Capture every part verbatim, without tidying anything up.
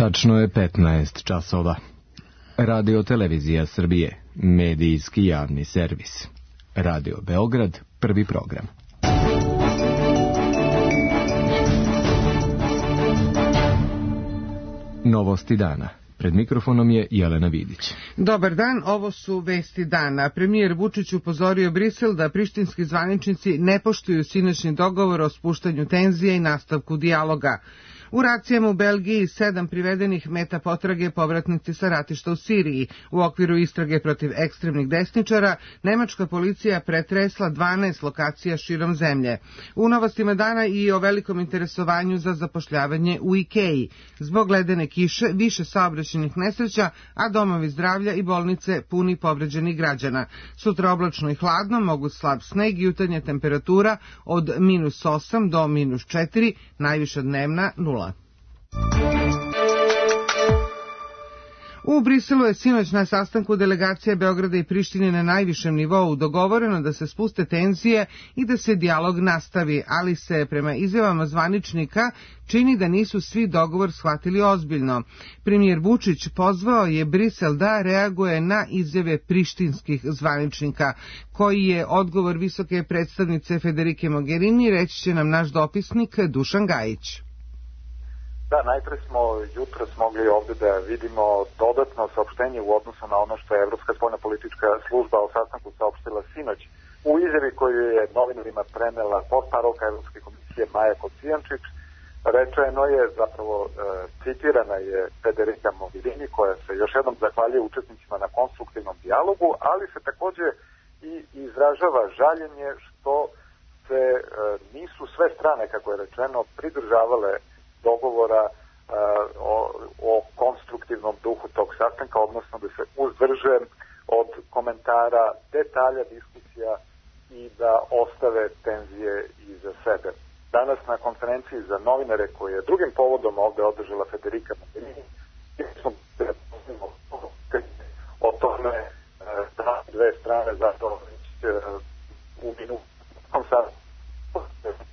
Tačno je petnaest časova. Radio Televizija Srbije, medijski javni servis. Radio Beograd, prvi program. Novosti dana. Pred mikrofonom je Jelena Vidić. Dobar dan, ovo su vesti dana. Premijer Vučić upozorio Brisel da prištinski zvaničnici ne poštuju sinoćni dogovor o spuštanju tenzije i nastavku dijaloga. U racijama u Belgiji sedam privedenih meta potrage povratnici sa ratišta u Siriji. U okviru istrage protiv ekstremnih desničara, nemačka policija pretresla dvanaest lokacija širom zemlje. U novostima dana i o velikom interesovanju za zapošljavanje u Ikeji. Zbog ledene kiše, više saobraćajnih nesreća, a domovi zdravlja i bolnice puni povređenih građana. Sutra oblačno i hladno, mogu slab sneg i jutarnja temperatura od minus osam do minus četiri, najviša dnevna nula. U Briselu je sinoć na sastanku delegacija Beograda i Prištine na najvišem nivou dogovoreno da se spuste tenzije i da se dijalog nastavi, ali se prema izjavama zvaničnika čini da nisu svi dogovor shvatili ozbiljno. Premijer Vučić pozvao je Brisel da reaguje na izjave prištinskih zvaničnika, koji je odgovor visoke predstavnice Federike Mogherini, reći će nam naš dopisnik Dušan Gajić. Da, najpre smo jutro mogli ovde da vidimo dodatno saopštenje u odnosu na ono što je Evropska spoljna politička služba o sastanku saopštila sinoć. U izjavi koju je novinarima prenela portparolka Evropske komisije Maja Kocijančić, rečeno je, zapravo e, citirana je Federika Mogherini, koja se još jednom zahvaljuje učesnicima na konstruktivnom dijalogu, ali se takođe i izražava žaljenje što se e, nisu sve strane, kako je rečeno, pridržavale dogovora uh, o, o konstruktivnom duhu tog sastanka, odnosno da se uzdrže od komentara, detalja, diskusija i da ostave tenzije iza sebe. Danas na konferenciji za novinare koje je drugim povodom ovde održala Federika Mogherini, o tome da dve strane zato uh, u minutom sastanku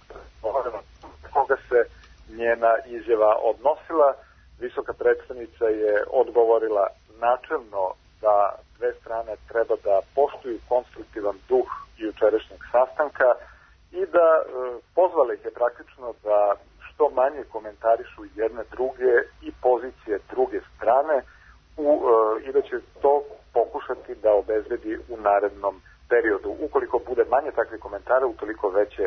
koga se njena izjava odnosila. Visoka predstavnica je odgovorila načelno da dve strane treba da poštuju konstruktivan duh jučerašnjeg sastanka i da e, pozvala ih je praktično da što manje komentarišu jedne druge i pozicije druge strane u, e, i da će to pokušati da obezbedi u narednom periodu. Ukoliko bude manje takvih komentara, utoliko veće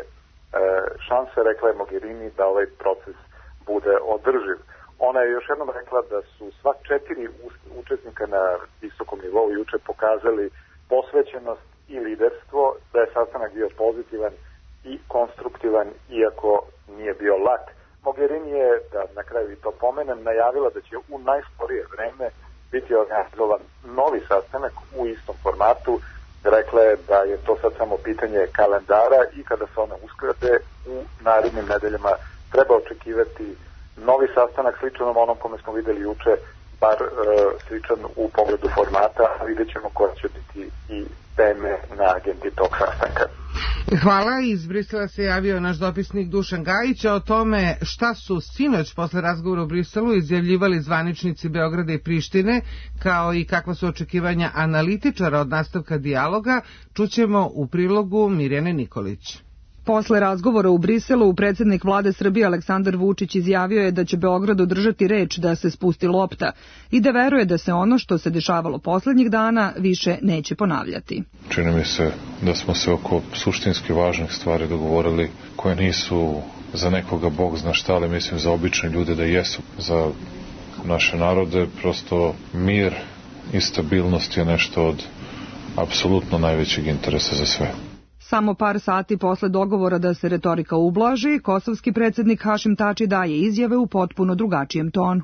šanse, rekla je Mogherini, da ovaj proces bude održiv. Ona je još jednom rekla da su sva četiri učesnika na visokom nivou juče pokazali posvećenost i liderstvo, da je sastanak bio pozitivan i konstruktivan, iako nije bio lak. Mogherini je, da na kraju i to pomenem, najavila da će u najskorije vreme biti organizovan novi sastanak u istom formatu. Rekla je da je to sad samo pitanje kalendara i kada se one usklade u narednim nedeljama treba očekivati novi sastanak sličan onom kome smo videli juče, bar e, sličan u pogledu formata, a vidjet ćemo koje će biti i teme na agendi tog sastanka. Hvala. Iz Brisela se javio naš dopisnik Dušan Gajić o tome šta su sinoć posle razgovora u Briselu izjavljivali zvaničnici Beograda i Prištine, kao i kakva su očekivanja analitičara od nastavka dijaloga, čućemo u prilogu Mirjane Nikolić. Posle razgovora u Briselu, predsjednik vlade Srbije Aleksandar Vučić izjavio je da će Beograd održati reč da se spusti lopta i da veruje da se ono što se dešavalo poslednjih dana više neće ponavljati. Čini mi se da smo se oko suštinski važnih stvari dogovorili koje nisu za nekoga Bog zna šta, ali mislim za obične ljude da jesu. Za naše narode prosto mir i stabilnost je nešto od apsolutno najvećeg interesa za sve. Samo par sati posle dogovora da se retorika ublaži, kosovski predsjednik Hašim Tači daje izjave u potpuno drugačijem tonu.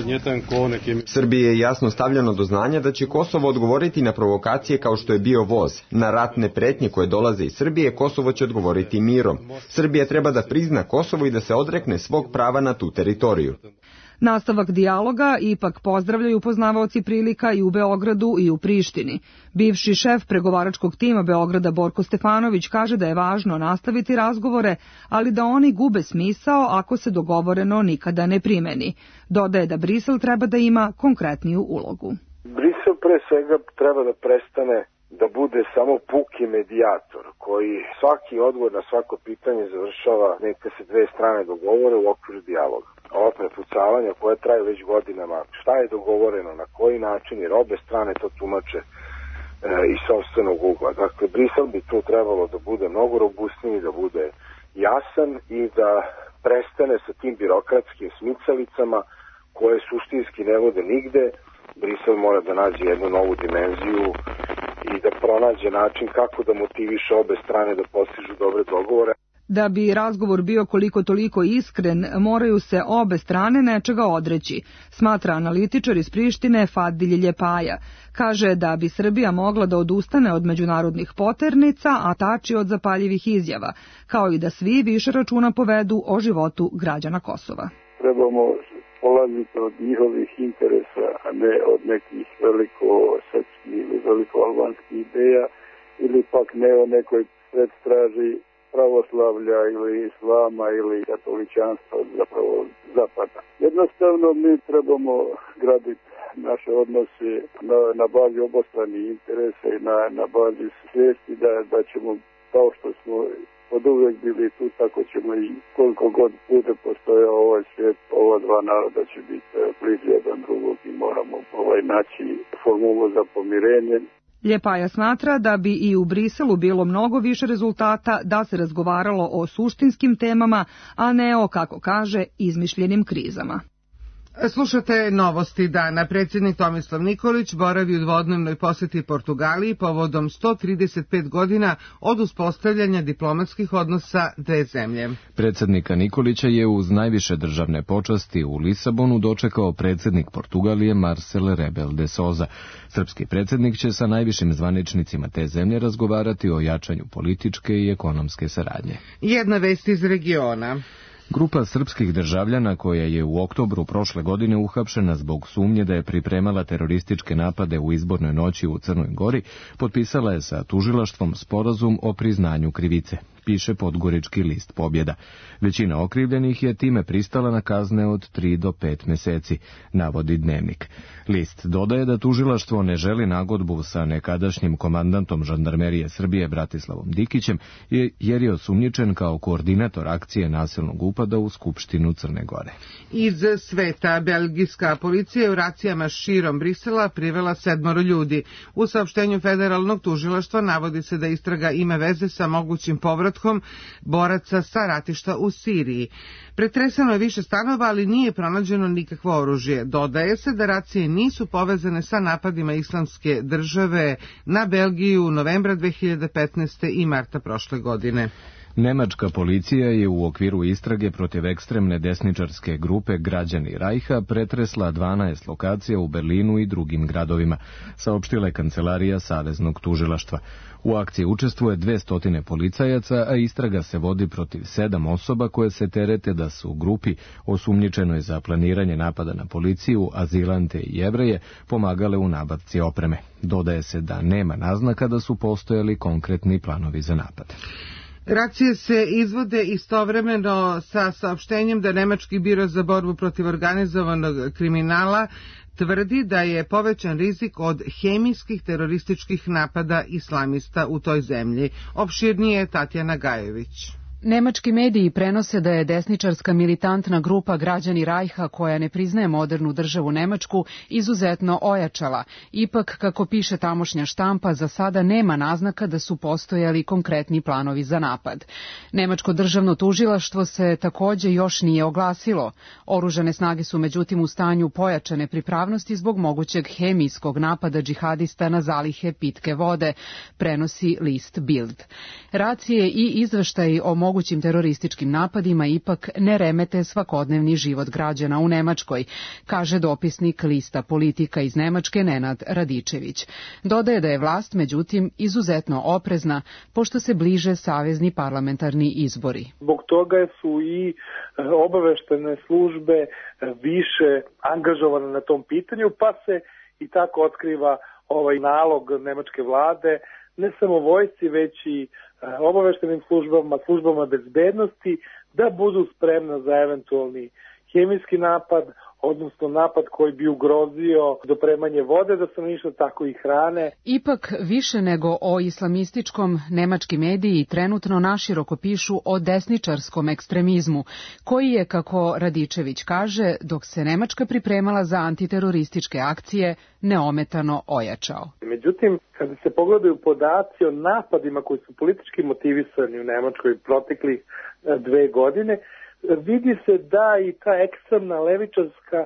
Srbiji je jasno stavljeno do znanja da će Kosovo odgovoriti na provokacije kao što je bio voz. Na ratne pretnje koje dolaze iz Srbije, Kosovo će odgovoriti mirom. Srbija treba da prizna Kosovo i da se odrekne svog prava na tu teritoriju. Nastavak dijaloga ipak pozdravljaju poznavaoci prilika i u Beogradu i u Prištini. Bivši šef pregovaračkog tima Beograda Borko Stefanović kaže da je važno nastaviti razgovore, ali da oni gube smisao ako se dogovoreno nikada ne primeni. Dodaje da Brisel treba da ima konkretniju ulogu. Brisel pre svega treba da prestane da bude samo puki medijator koji svaki odgovor na svako pitanje završava neka se dve strane dogovore u okviru dijaloga. Ova prepucavanja koja traju već godinama, šta je dogovoreno, na koji način, jer obe strane to tumače e, iz sopstvenog ugla. Dakle, Brisel bi tu trebalo da bude mnogo robustniji, da bude jasan i da prestane sa tim birokratskim smicalicama koje suštinski ne vode nigde. Brisel mora da nađe jednu novu dimenziju i da pronađe način kako da motiviše obe strane da postižu dobre dogovore. Da bi razgovor bio koliko toliko iskren, moraju se obe strane nečega odreći, smatra analitičar iz Prištine Fadilj Ljepaja. Kaže da bi Srbija mogla da odustane od međunarodnih poternica, a tači od zapaljivih izjava, kao i da svi više računa povedu o životu građana Kosova. Trebamo polaziti od njihovih interesa, a ne od nekih veliko-srpskih ili veliko-albanskih ideja, ili pak ne o nekoj predstraži pravoslavlja ili islama ili katoličanstva, zapravo zapada. Jednostavno mi trebamo graditi naše odnose na, na bazi obostranih interesa i na, na bazi svijesti da, da ćemo, kao što smo od uvijek bili tu, tako ćemo i koliko god bude postojao ovaj svijet, ova dva naroda će biti bliži jedan drugog i moramo ovaj naći formulu za pomirenje. Ljepaja smatra da bi i u Briselu bilo mnogo više rezultata da se razgovaralo o suštinskim temama, a ne o, kako kaže, izmišljenim krizama. Slušate novosti dana. Predsjednik Tomislav Nikolić boravi u dvodnevnoj posjeti Portugaliji povodom sto trideset pet godina od uspostavljanja diplomatskih odnosa dve zemlje. Predsjednika Nikolića je uz najviše državne počasti u Lisabonu dočekao predsjednik Portugalije Marcelo Rebelo de Sousa. Srpski predsjednik će sa najvišim zvaničnicima te zemlje razgovarati o jačanju političke i ekonomske saradnje. Jedna vest iz regiona. Grupa srpskih državljana koja je u oktobru prošle godine uhapšena zbog sumnje da je pripremala terorističke napade u izbornoj noći u Crnoj Gori, potpisala je sa tužilaštvom sporazum o priznanju krivice, piše podgorički list Pobjeda. Većina okrivljenih je time pristala na kazne od tri do pet meseci, navodi Dnevnik. List dodaje da tužilaštvo ne želi nagodbu sa nekadašnjim komandantom žandarmerije Srbije Bratislavom Dikićem, jer je osumnjičen kao koordinator akcije nasilnog upada u Skupštinu Crne Gore. Iz sveta, belgijska policija je u racijama širom Brisela privela sedmoro ljudi. U saopštenju federalnog tužilaštva navodi se da istraga ima veze sa mogućim povratkom boraca sa ratišta u Siriji. Pretresano je više stanova, ali nije pronađeno nikakvo oružje. Dodaje se da racije nisu povezane sa napadima Islamske države na Belgiju novembra dve hiljade petnaeste. i marta prošle godine. Nemačka policija je u okviru istrage protiv ekstremne desničarske grupe Građani Rajha pretresla dvanaest lokacija u Berlinu i drugim gradovima, saopštila je kancelarija Saveznog tužilaštva. U akciji učestvuje dvesta policajaca, a istraga se vodi protiv sedam osoba koje se terete da su u grupi osumnjičenoj za planiranje napada na policiju, azilante i Jevreje pomagale u nabavci opreme. Dodaje se da nema naznaka da su postojali konkretni planovi za napad. Racije se izvode istovremeno sa saopštenjem da Nemački biro za borbu protiv organizovanog kriminala tvrdi da je povećan rizik od hemijskih terorističkih napada islamista u toj zemlji. Opširnije Tatjana Gajević. Nemački mediji prenose da je desničarska militantna grupa Građani Rajha, koja ne priznaje modernu državu Nemačku, izuzetno ojačala. Ipak, kako piše tamošnja štampa, za sada nema naznaka da su postojali konkretni planovi za napad. Nemačko državno tužilaštvo se takođe još nije oglasilo. Oružane snage su međutim u stanju pojačane pripravnosti zbog mogućeg hemijskog napada džihadista na zalihe pitke vode, prenosi list Bild. Racije i izveštaji o mogućim terorističkim napadima ipak ne remete svakodnevni život građana u Nemačkoj, kaže dopisnik lista Politika iz Nemačke Nenad Radičević. Dodaje da je vlast, međutim, izuzetno oprezna, pošto se bliže savezni parlamentarni izbori. Zbog toga su i obaveštene službe više angažovane na tom pitanju, pa se i tako otkriva ovaj nalog nemačke vlade, ne samo vojsci, već i obaveštenim službama, službama bezbednosti, da budu spremna za eventualni hemijski napad, odnosno napad koji bi ugrozio dopremanje vode da stanovništva, tako i hrane. Ipak više nego o islamističkom, nemački mediji trenutno naširoko pišu o desničarskom ekstremizmu, koji je, kako Radičević kaže, dok se Nemačka pripremala za antiterorističke akcije, neometano ojačao. Međutim, kada se pogledaju podaci o napadima koji su politički motivisani u Nemačkoj proteklih dve godine, vidi se da i ta ekstremna levičarska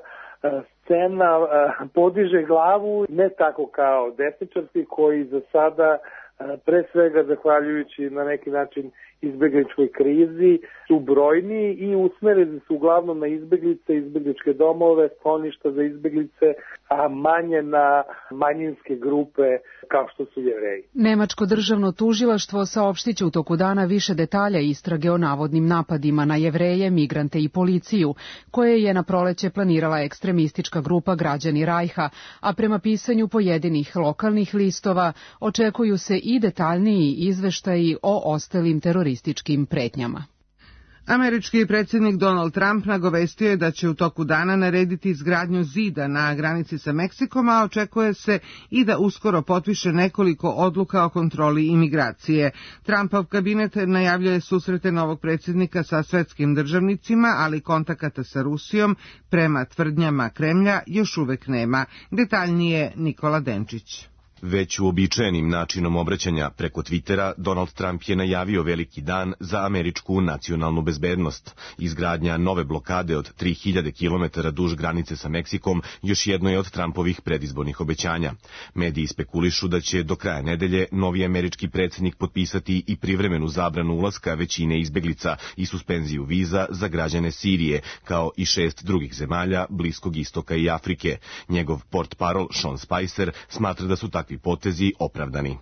scena podiže glavu, ne tako kao desničarski koji za sada, pre svega zahvaljujući na neki način izbegličkoj krizi, su brojni i usmereni su uglavnom na izbeglice, izbegličke domove, skloništa za izbeglice, a manje na manjinske grupe kao što su Jevreji. Nemačko državno tužilaštvo saopštiće u toku dana više detalja istrage o navodnim napadima na Jevreje, migrante i policiju, koje je na proleće planirala ekstremistička grupa Građani Rajha, a prema pisanju pojedinih lokalnih listova očekuju se i detaljniji izveštaji o ostalim terorističkim pretnjama. Američki predsjednik Donald Trump nagovestio je da će u toku dana narediti izgradnju zida na granici sa Meksikom, a očekuje se i da uskoro potpiše nekoliko odluka o kontroli imigracije. Trumpov kabinet najavljuje susrete novog predsjednika sa svetskim državnicima, ali kontakata sa Rusijom prema tvrdnjama Kremlja još uvek nema. Detaljnije Nikola Denčić. Već uobičajenim načinom obraćanja preko Twittera, Donald Trump je najavio veliki dan za američku nacionalnu bezbednost. Izgradnja nove blokade od tri hiljade kilometara duž granice sa Meksikom još jedno je od Trumpovih predizbornih obećanja. Mediji spekulišu da će do kraja nedelje novi američki predsjednik potpisati i privremenu zabranu ulaska većine izbeglica i suspenziju viza za građane Sirije, kao i šest drugih zemalja Bliskog istoka i Afrike. Njegov portparol Sean Spicer smatra da su takvi potezi opravdani.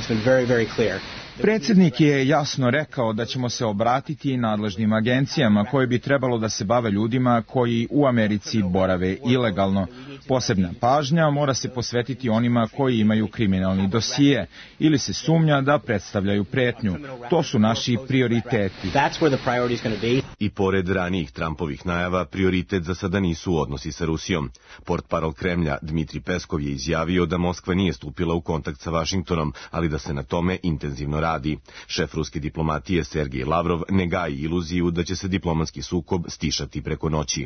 Predsjednik je jasno rekao da ćemo se obratiti nadležnim agencijama koje bi trebalo da se bave ljudima koji u Americi borave ilegalno. Posebna pažnja mora se posvetiti onima koji imaju kriminalni dosije ili se sumnja da predstavljaju pretnju. To su naši prioriteti. I pored ranijih Trumpovih najava, prioritet za sada nisu odnosi sa Rusijom. Portparol Kremlja Dmitri Peskov je izjavio da Moskva nije stupila u kontakt sa Vašingtonom, ali da se na tome intenzivno radi. Šef ruske diplomatije Sergej Lavrov ne gaji iluziju da će se diplomatski sukob stišati preko noći.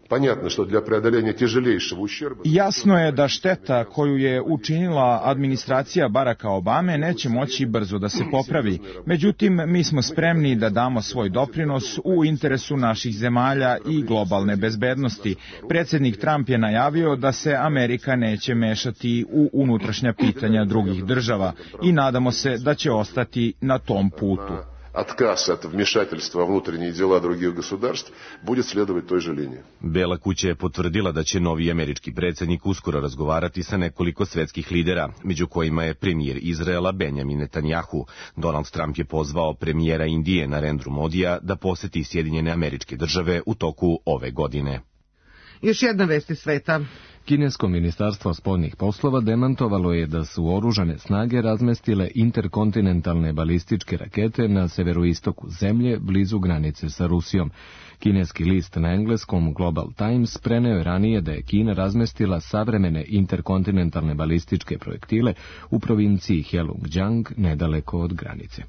Jasno je da šteta koju je učinila administracija Baracka Obame neće moći brzo da se popravi. Međutim, mi smo spremni da damo svoj doprinos u interesu naših zemalja i globalne bezbednosti. Predsjednik Trump je najavio da se Amerika neće mešati u unutrašnja pitanja drugih država i nadamo se da će ostati na tom putu. Отказ от вмешательства во внутренние дела других государств будет следовать той же линии. Bela kuća je potvrdila da će novi američki predsjednik uskoro razgovarati sa nekoliko svetskih lidera, među kojima je premijer Izraela Benjamin Netanjahu. Donald Trump je pozvao premijera Indije Narendru Modija da poseti Sjedinjene Američke Države u toku ove godine. Još jedna vest iz sveta. Kinesko ministarstvo spoljnih poslova demantovalo je da su oružane snage razmestile interkontinentalne balističke rakete na severoistoku zemlje blizu granice sa Rusijom. Kineski list na engleskom Global Times preneo je ranije da je Kina razmestila savremene interkontinentalne balističke projektile u provinciji Heilongjiang nedaleko od granice.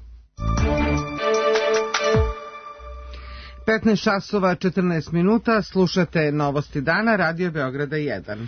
petnaest časova četrnaest minuta, slušate Novosti dana, Radio Beograda jedan.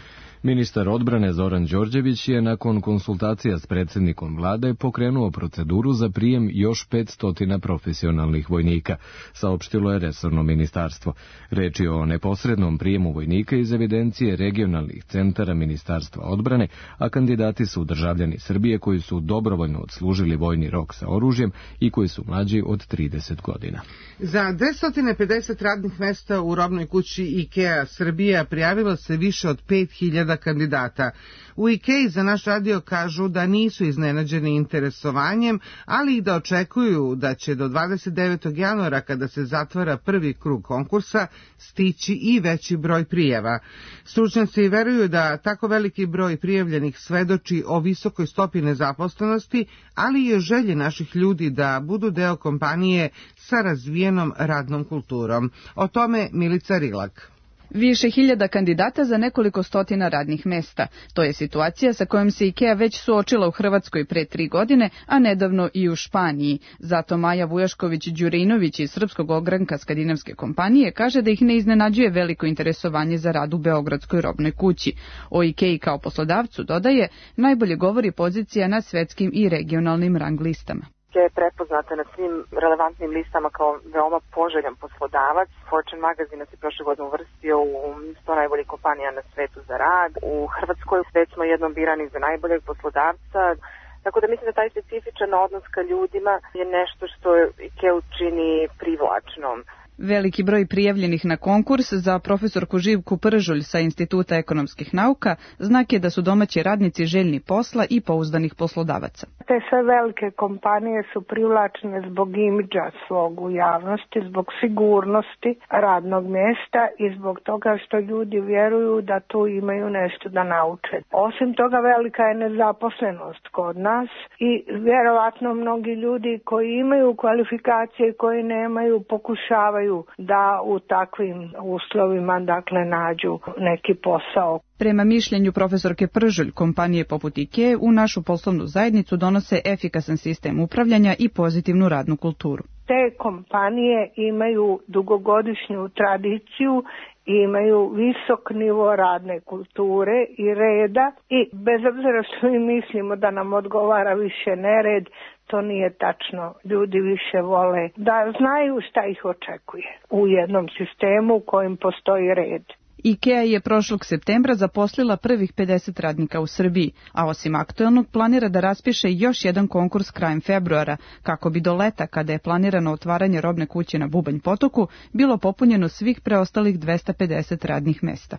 Ministar odbrane Zoran Đorđević je nakon konsultacija s predsjednikom vlade pokrenuo proceduru za prijem još petsto profesionalnih vojnika, saopštilo je resorno ministarstvo. Reč je o neposrednom prijemu vojnika iz evidencije regionalnih centara Ministarstva odbrane, a kandidati su državljani Srbije koji su dobrovoljno odslužili vojni rok sa oružjem i koji su mlađi od trideset godina. Za dvesta pedeset radnih mesta u robnoj kući IKEA Srbija prijavilo se više od pet hiljada kandidata. U IKEA za naš radio kažu da nisu iznenađeni interesovanjem, ali i da očekuju da će do dvadeset devetog januara, kada se zatvara prvi krug konkursa, stići i veći broj prijava. Stručnjaci veruju da tako veliki broj prijavljenih svedoči o visokoj stopi nezaposlenosti, ali i o želji naših ljudi da budu deo kompanije sa razvijenom radnom kulturom. O tome Milica Rilak. Više hiljada kandidata za nekoliko stotina radnih mesta. To je situacija sa kojom se IKEA već suočila u Hrvatskoj pre tri godine, a nedavno i u Španiji. Zato Maja Vujašković-Đurinović iz Srpskog ogranka skandinavske kompanije kaže da ih ne iznenađuje veliko interesovanje za rad u Beogradskoj robnoj kući. O IKEA kao poslodavcu, dodaje, najbolje govori pozicija na svetskim i regionalnim rang listama. Je prepoznata na svim relevantnim listama kao veoma poželjan poslodavac. Fortune magazin nas je prošle godine uvrstio u sto najboljih kompanija na svetu za rad. U Hrvatskoj već smo jednom birani za najboljeg poslodavca. Tako da mislim da taj specifičan odnos ka ljudima je nešto što IKEA čini privlačnom. Veliki broj prijavljenih na konkurs za profesorku Živku Pržulj sa Instituta ekonomskih nauka znak je da su domaći radnici željni posla i pouzdanih poslodavaca. Te sve velike kompanije su privlačne zbog imidža svog u javnosti, zbog sigurnosti radnog mjesta i zbog toga što ljudi vjeruju da tu imaju nešto da nauče. Osim toga, velika je nezaposlenost kod nas i vjerovatno mnogi ljudi koji imaju kvalifikacije i koji nemaju pokušavaju da u takvim uslovima dakle nađu neki posao. Prema mišljenju profesorke Pržulj, kompanije poput IKEA u našu poslovnu zajednicu donose efikasan sistem upravljanja i pozitivnu radnu kulturu. Te kompanije imaju dugogodišnju tradiciju, imaju visok nivo radne kulture i reda i bez obzira što mi mislimo da nam odgovara više nered, to nije tačno. Ljudi više vole da znaju šta ih očekuje u jednom sistemu u kojem postoji red. IKEA je prošlog septembra zaposlila prvih pedeset radnika u Srbiji, a osim aktuelnog planira da raspiše još jedan konkurs krajem februara, kako bi do leta, kada je planirano otvaranje robne kuće na Bubanj potoku, bilo popunjeno svih preostalih dvesta pedeset radnih mesta.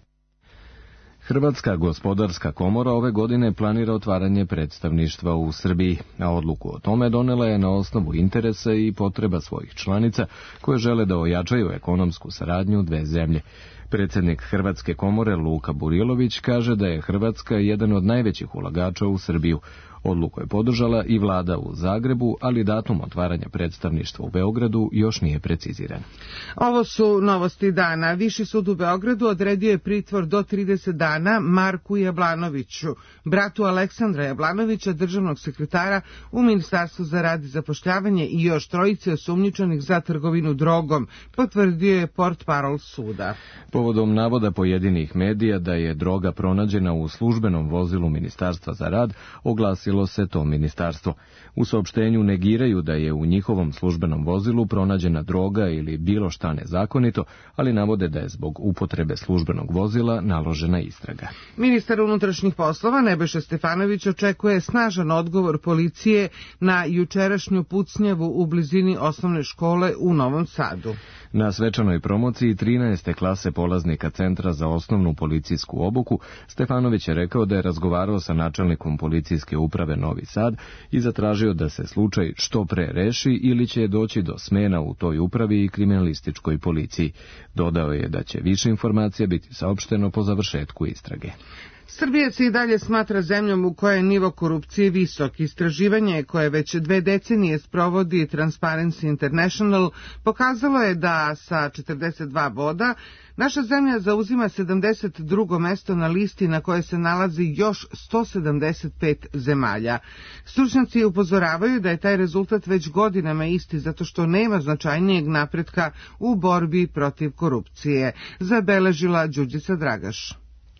Hrvatska gospodarska komora ove godine planira otvaranje predstavništva u Srbiji, a odluku o tome donela je na osnovu interesa i potreba svojih članica koje žele da ojačaju ekonomsku saradnju dve zemlje. Predsjednik Hrvatske komore Luka Burilović kaže da je Hrvatska jedan od najvećih ulagača u Srbiju. Odluku je podržala i vlada u Zagrebu, ali datum otvaranja predstavništva u Beogradu još nije preciziran. Ovo su novosti dana. Viši sud u Beogradu odredio je pritvor do trideset dana Marku Jablanoviću, bratu Aleksandra Jablanovića, državnog sekretara u Ministarstvu za rad i zapošljavanje, i još trojice osumnjičenih za trgovinu drogom, potvrdio je portparol suda. Povodom navoda pojedinih medija da je droga pronađena u službenom vozilu Ministarstva za rad, oglasilo se to ministarstvo. U saopštenju negiraju da je u njihovom službenom vozilu pronađena droga ili bilo šta nezakonito, ali navode da je zbog upotrebe službenog vozila naložena istraga. Ministar unutrašnjih poslova Nebojša Stefanović očekuje snažan odgovor policije na jučerašnju pucnjavu u blizini osnovne škole u Novom Sadu. Na svečanoj promociji trinaeste klase polaznika Centra za osnovnu policijsku obuku, Stefanović je rekao da je razgovarao sa načelnikom policijske uprave Novi Sad i zatražio da se slučaj što pre reši ili će doći do smena u toj upravi i kriminalističkoj policiji. Dodao je da će više informacija biti saopšteno po završetku istrage. Srbija se i dalje smatra zemljom u kojoj je nivo korupcije visok. Istraživanje koje već dve decenije sprovodi Transparency International pokazalo je da sa četrdeset dva boda naša zemlja zauzima sedamdeset drugo mesto na listi na koje se nalazi još sto sedamdeset pet zemalja. Stručnjaci upozoravaju da je taj rezultat već godinama isti zato što nema značajnijeg napretka u borbi protiv korupcije, zabeležila Đurđica Dragaš.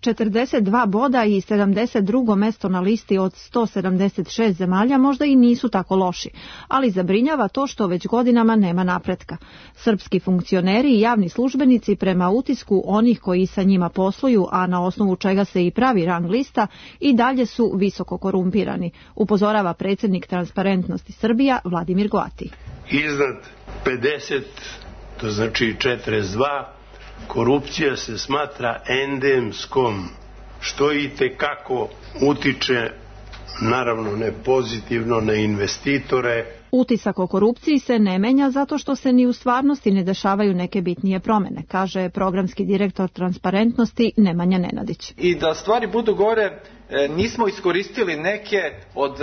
četrdeset dva boda i sedamdeset drugo mesto na listi od sto sedamdeset šest zemalja možda i nisu tako loši, ali zabrinjava to što već godinama nema napretka. Srpski funkcioneri i javni službenici prema utisku onih koji sa njima posluju, a na osnovu čega se i pravi rang lista, i dalje su visoko korumpirani, upozorava predsjednik Transparentnosti Srbija Vladimir Goati. Iznad pedeset, to znači četrdeset dva, korupcija se smatra endemskom, što i tekako utiče, naravno ne pozitivno, na investitore. Utisak o korupciji se ne menja zato što se ni u stvarnosti ne dešavaju neke bitnije promene, kaže programski direktor Transparentnosti Nemanja Nenadić. I da stvari budu gore, nismo iskoristili neke od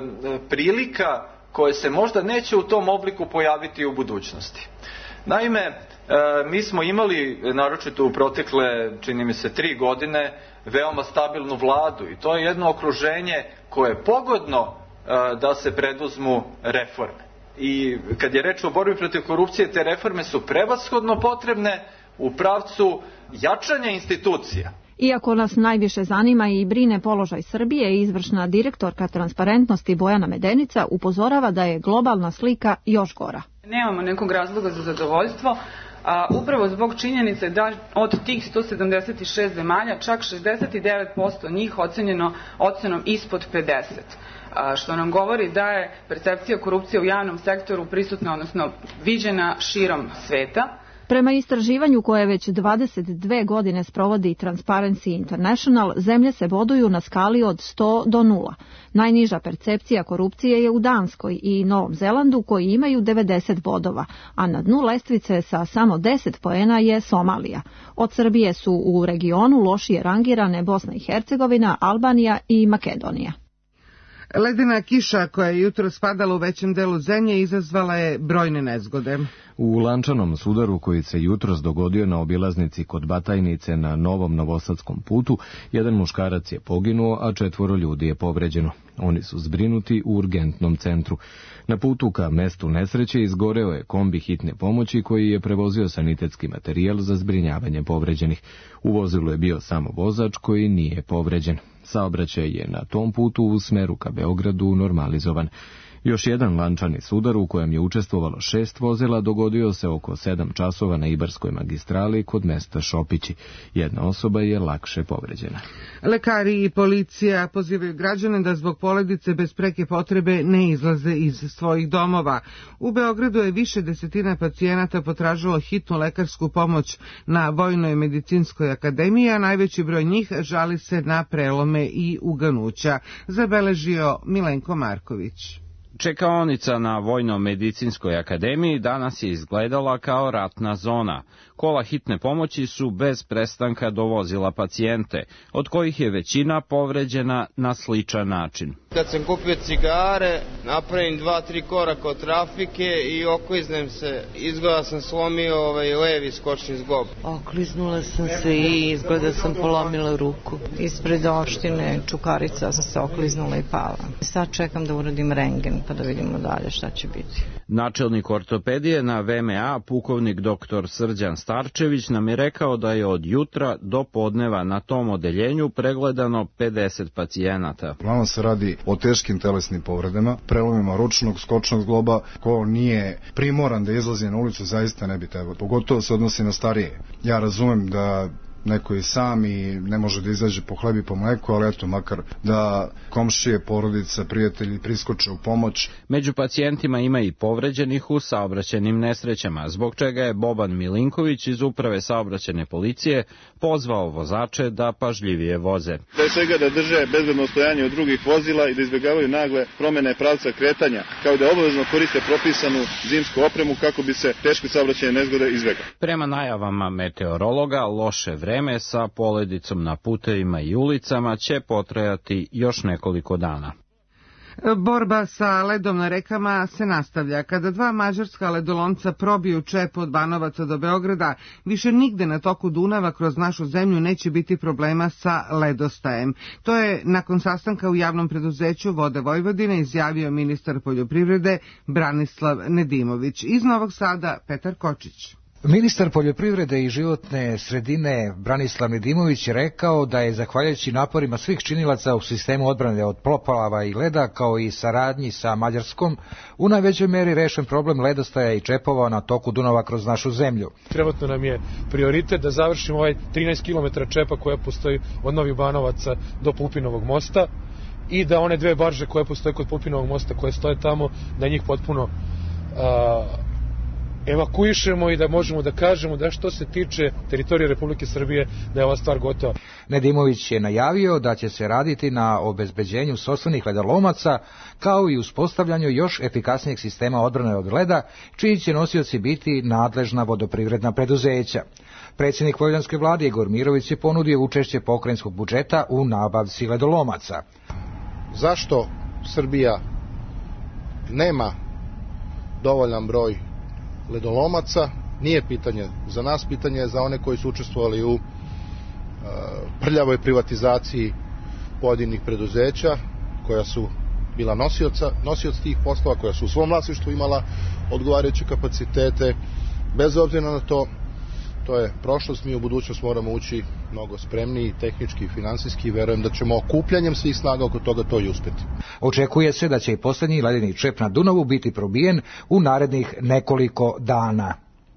prilika koje se možda neće u tom obliku pojaviti u budućnosti. Naime, mi smo imali, naročito u protekle, čini mi se, tri godine, veoma stabilnu vladu i to je jedno okruženje koje je pogodno da se preduzmu reforme. I kad je reč o borbi protiv korupcije, te reforme su prevashodno potrebne u pravcu jačanja institucija. Iako nas najviše zanima i brine položaj Srbije, izvršna direktorka Transparentnosti Bojana Medenica upozorava da je globalna slika još gora. Nemamo nekog razloga za zadovoljstvo, a upravo zbog činjenice da od tih sto sedamdeset šest zemalja čak šezdeset devet posto njih ocenjeno ocenom ispod pedeset. Što nam govori da je percepcija korupcije u javnom sektoru prisutna, odnosno viđena širom sveta. Prema istraživanju koje već dvadeset dve godine sprovodi Transparency International, zemlje se boduju na skali od sto do nula. Najniža percepcija korupcije je u Danskoj i Novom Zelandu koji imaju devedeset bodova, a na dnu lestvice sa samo deset poena je Somalija. Od Srbije su u regionu lošije rangirane Bosna i Hercegovina, Albanija i Makedonija. Ledena kiša koja je jutro spadala u većem delu zemlje izazvala je brojne nezgode. U lančanom sudaru koji se jutros dogodio na obilaznici kod Batajnice na Novom Novosadskom putu, jedan muškarac je poginuo, a četvoro ljudi je povređeno. Oni su zbrinuti u urgentnom centru. Na putu ka mestu nesreće izgoreo je kombi hitne pomoći koji je prevozio sanitetski materijal za zbrinjavanje povređenih. U vozilu je bio samo vozač koji nije povređen. Saobraćaj je na tom putu u smeru ka Beogradu normalizovan. Još jedan lančani sudar u kojem je učestvovalo šest vozila dogodio se oko sedam časova na Ibarskoj magistrali kod mesta Šopići. Jedna osoba je lakše povređena. Lekari i policija pozivaju građane da zbog poledice bez preke potrebe ne izlaze iz svojih domova. U Beogradu je više desetina pacijenata potražilo hitnu lekarsku pomoć na Vojnoj medicinskoj akademiji, a najveći broj njih žali se na prelome i uganuća, zabeležio Milenko Marković. Čekaonica na Vojno-medicinskoj akademiji danas je izgledala kao ratna zona. Kola hitne pomoći su bez prestanka dovozila pacijente, od kojih je većina povređena na sličan način. Kad sam kupio cigare, napravim dva, tri koraka od trafike i okliznem se. Izgleda sam slomio ovaj levi skočni zglob. Okliznula sam se i izgleda sam polomila ruku. Ispred opštine Čukarica sam se okliznula i pala. Sad čekam da uradim rentgen pa da vidimo dalje šta će biti. Načelnik ortopedije na V M A, pukovnik doktor Srđan Starčević, nam je rekao da je od jutra do podneva na tom odeljenju pregledano pedeset pacijenata. Uglavnom se radi o teškim telesnim povredama, prelomima ručnog, skočnog zgloba. Ko nije primoran da izlazi na ulicu, zaista ne bi trebalo. Pogotovo se odnosi na starije. Ja razumem da neko je sam i ne može da izađe po hlebi po mleku, ali eto, makar da komšije, porodica, prijatelji priskoče u pomoć. Među pacijentima ima i povređenih u saobraćajnim nesrećama, zbog čega je Boban Milinković iz Uprave saobraćajne policije pozvao vozače da pažljivije voze. Pre svega da drže bezbedno stojanje od drugih vozila i da izbjegavaju nagle promene pravca kretanja, kao da obavezno koriste propisanu zimsku opremu kako bi se teške saobraćajne nezgode izbjegale. Prema najavama meteorologa, loše vreme Vreme sa poledicom na putevima i ulicama će potrajati još nekoliko dana. Borba sa ledom na rekama se nastavlja. Kada dva mađarska ledolomca probiju čep od Banovaca do Beograda, više nigde na toku Dunava kroz našu zemlju neće biti problema sa ledostajem. To je nakon sastanka u javnom preduzeću Vode Vojvodine izjavio ministar poljoprivrede Branislav Nedimović. Iz Novog Sada Petar Kočić. Ministar poljoprivrede i životne sredine Branislav Nedimović je rekao da je zahvaljujući naporima svih činilaca u sistemu odbrane od poplava i leda, kao i saradnji sa Mađarskom, u najvećoj meri rešen problem ledostaja i čepova na toku Dunava kroz našu zemlju. Trenutno nam je prioritet da završimo ovaj trinaest kilometara čepa koja postoji od Novih Banovaca do Pupinovog mosta i da one dve barže koje postoje kod Pupinovog mosta koje stoje tamo, da njih potpuno a, evakuišemo i da možemo da kažemo da što se tiče teritorije Republike Srbije da je ova stvar gotova. Nedimović je najavio da će se raditi na obezbeđenju sopstvenih ledolomaca kao i uspostavljanju još efikasnijeg sistema odbrane od leda, čiji će nosioci biti nadležna vodoprivredna preduzeća. Predsjednik vojvođanske vlade Igor Mirović je ponudio učešće pokrajinskog budžeta u nabavci ledolomaca. Zašto Srbija nema dovoljan broj ledolomaca? Nije pitanje za nas, pitanje je za one koji su učestvovali u uh, prljavoj privatizaciji pojedinih preduzeća koja su bila nosioca, nosioci tih poslova, koja su u svom vlasništvu imala odgovarajuće kapacitete. Bez obzira na to, to je prošlost, mi u budućnost moramo ući mnogo spremniji, tehnički i finansijski, i verujem da ćemo okupljanjem svih snaga oko toga to i uspjeti. Očekuje se da će i posljednji ledeni čep na Dunavu biti probijen u narednih nekoliko dana.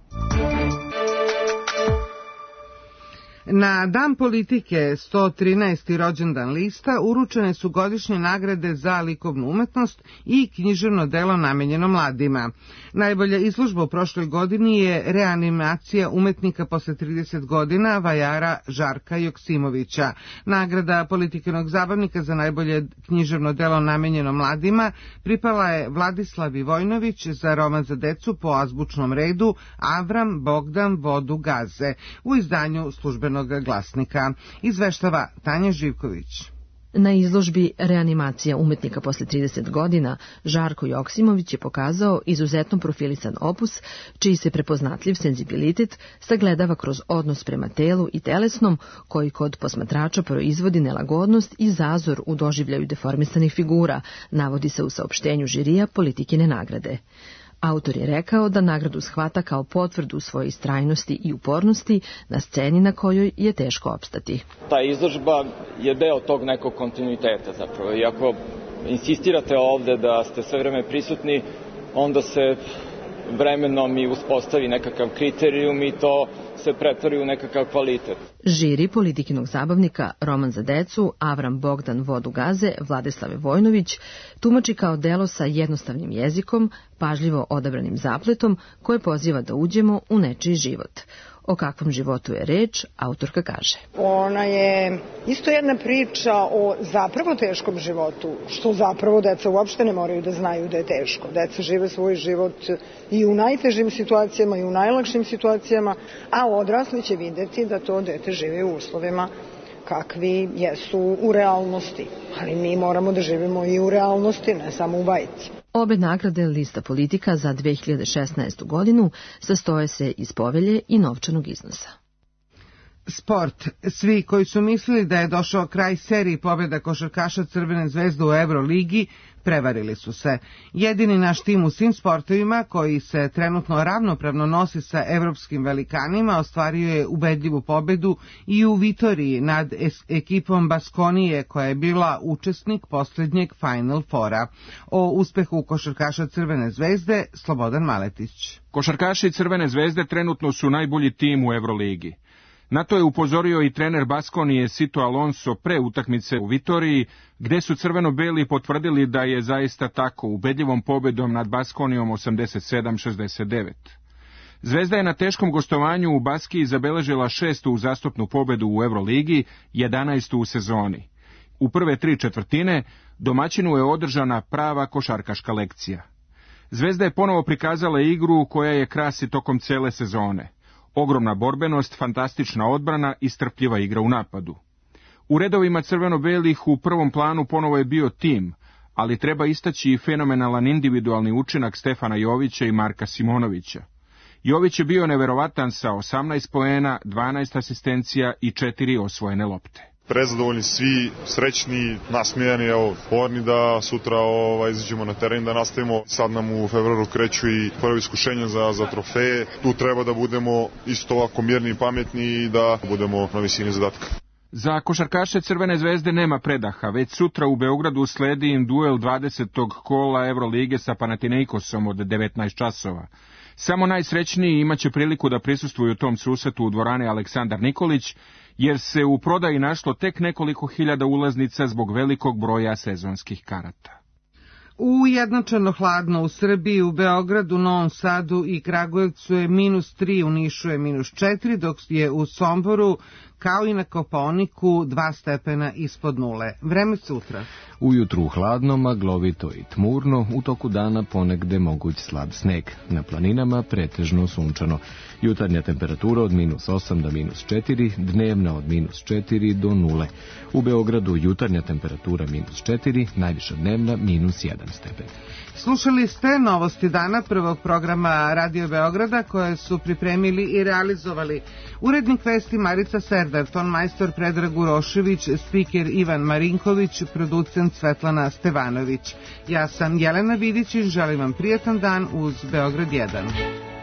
Na Dan politike sto trinaesti rođendan lista uručene su godišnje nagrade za likovnu umetnost i književno delo namenjeno mladima. Najbolja izložba u prošloj godini je reanimacija umetnika posle trideset godina vajara Žarka Joksimovića. Nagrada politikinog zabavnika za najbolje književno delo namenjeno mladima pripala je Vladislavi Vojnović za roman za decu po azbučnom redu Avram Bogdan Vodu Gaze u izdanju Službenog glasnika. Izveštava Tanja Živković. Na izložbi Reanimacija umetnika posle trideset godina Žarko Joksimović je pokazao izuzetno profilisan opus, čiji se prepoznatljiv senzibilitet sagledava kroz odnos prema telu i telesnom, koji kod posmatrača proizvodi nelagodnost i zazor u doživljaju deformisanih figura, navodi se u saopštenju žirija politikine nagrade. Autor je rekao da nagradu shvata kao potvrdu svoje istrajnosti i upornosti na sceni na kojoj je teško opstati. Ta izložba je deo tog nekog kontinuiteta zapravo. I ako insistirate ovde da ste sve vreme prisutni, onda se vremenom i uspostavi nekakav kriterijum i to se pretvori u nekakav kvalitet. Žiri politikinog zabavnika Roman za decu Avram Bogdan Vodu Gaze Vladislave Vojnović tumači kao delo sa jednostavnim jezikom, pažljivo odabranim zapletom koje poziva da uđemo u nečiji život. O kakvom životu je reč, autorka kaže. Ona je isto jedna priča o zapravo teškom životu, što zapravo deca uopšte ne moraju da znaju da je teško. Deca žive svoj život i u najtežim situacijama i u najlakšim situacijama, a odrasli će videti da to dete žive u uslovima kakvi jesu u realnosti. Ali mi moramo da živimo i u realnosti, ne samo u bajci. Obe nagrade lista politika za dve hiljade šesnaestu godinu sastoje se iz povelje i novčanog iznosa. Sport. Svi koji su mislili da je došao kraj seriji pobjeda košarkaša Crvene zvezde u Euroligi, prevarili su se. Jedini naš tim u svim sportovima koji se trenutno ravnopravno nosi sa evropskim velikanima ostvario je ubedljivu pobedu i u Vitoriji nad ekipom Baskonije koja je bila učesnik posljednjeg Final Fora. O uspehu košarkaša Crvene zvezde Slobodan Maletić. Košarkaši Crvene zvezde trenutno su najbolji tim u Euroligi. Na to je upozorio i trener Baskonije Sito Alonso pre utakmice u Vitoriji, gde su crveno-beli potvrdili da je zaista tako ubedljivom pobedom nad Baskonijom osamdeset sedam šezdeset devet. Zvezda je na teškom gostovanju u Baskiji zabeležila šestu uzastopnu pobedu u Euroligi, jedanaestu u sezoni. U prve tri četvrtine domaćinu je održana prava košarkaška lekcija. Zvezda je ponovo prikazala igru koja je krasi tokom cele sezone. Ogromna borbenost, fantastična odbrana i strpljiva igra u napadu. U redovima crveno-belih u prvom planu ponovo je bio tim, ali treba istaći i fenomenalan individualni učinak Stefana Jovića i Marka Simonovića. Jović je bio neverovatan sa osamnaest poena, dvanaest asistencija i četiri osvojene lopte. Prezadovoljni svi, srećni, nasmijani, evo, porni da sutra ovaj, izađemo na teren da nastavimo. Sad nam u februaru kreću i prvo iskušenje za, za trofeje. Tu treba da budemo isto ovako mirni i pametni i da budemo na visini zadatka. Za košarkaše Crvene zvezde nema predaha. Već sutra u Beogradu sledi im duel dvadesetog kola Evrolige sa Panathinaikosom od devetnaest časova. Samo najsrećniji imaće priliku da prisustvuju tom susretu u dvorani Aleksandar Nikolić, jer se u prodaji našlo tek nekoliko hiljada ulaznica zbog velikog broja sezonskih karata. Ujednačeno hladno u Srbiji, u Beogradu, Novom Sadu i Kragujevcu je minus tri, u Nišu je minus četiri, dok je u Somboru, kao i na Kopaoniku, dva stepena ispod nule. Vreme sutra. Ujutru hladno, maglovito i tmurno, u toku dana ponegde moguć slab sneg. Na planinama pretežno sunčano. Jutarnja temperatura od minus osam do minus četiri, dnevna od minus četiri do nule. U Beogradu jutarnja temperatura minus četiri, najviša dnevna minus jedan stepen. Slušali ste novosti dana prvog programa Radio Beograda koje su pripremili i realizovali urednik vesti Marica Serdar, ton majstor Predrag Urošević, spiker Ivan Marinković, producent Svetlana Stevanović. Ja sam Jelena Vidić i želim vam prijatan dan uz Beograd jedan.